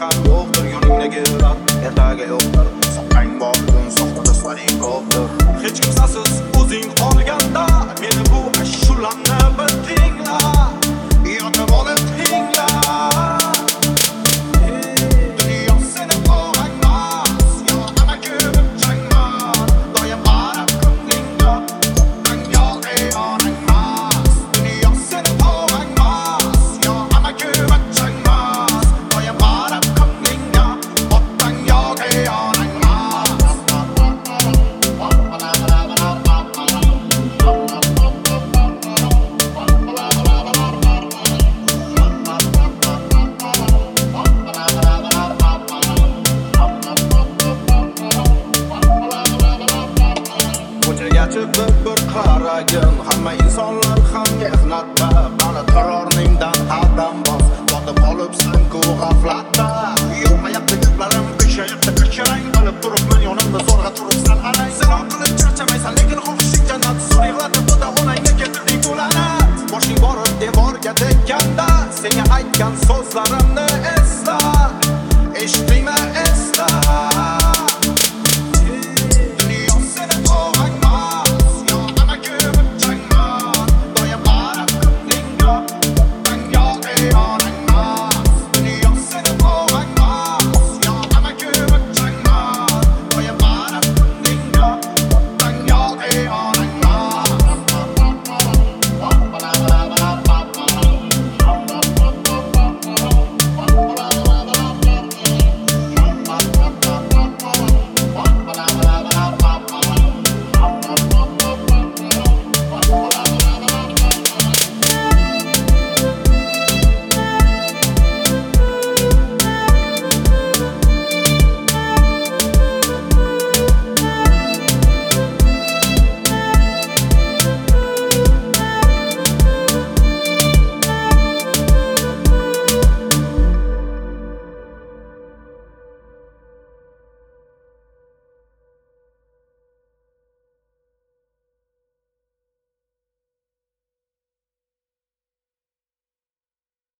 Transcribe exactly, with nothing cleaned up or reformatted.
ham yo'qdir yoningdagilar, ertaga yo'qdir. Soqqang bor kun soxta do'stlaring ko'pdir. Hech kimsasiz o'zing qolganda meni bu ashulamni bir tingla, yotib olib tingla. Dunyo seni qo'ymas, yordamga ko'mib changmas, doim qarab ko'nglingga otdan yo'q yoningmas. Dunyo seni qo'ymas, yordamga ko'mib changmas, doim qarab ko'nglingga otdan yo'q yoningmas. Ko'chaga chiqib bir qaragin, hamma insonlar ham mehnatda, bani qarorningdan qadam bos, botib qolibsan-ku g'aflatda. Yo'qmayapti gaplarim, kuchayapti kachirang, bilib turibman yonimda zo'rg'a turibsan arang. Zinon qilib charchamaysan, lekin xohishing jannat, zo'r yig'latib buda onangga keltirding to'lanat. Boshing borib devorga tekkanda, senga aytgan so'zlarimni esla. Eshitdingmi?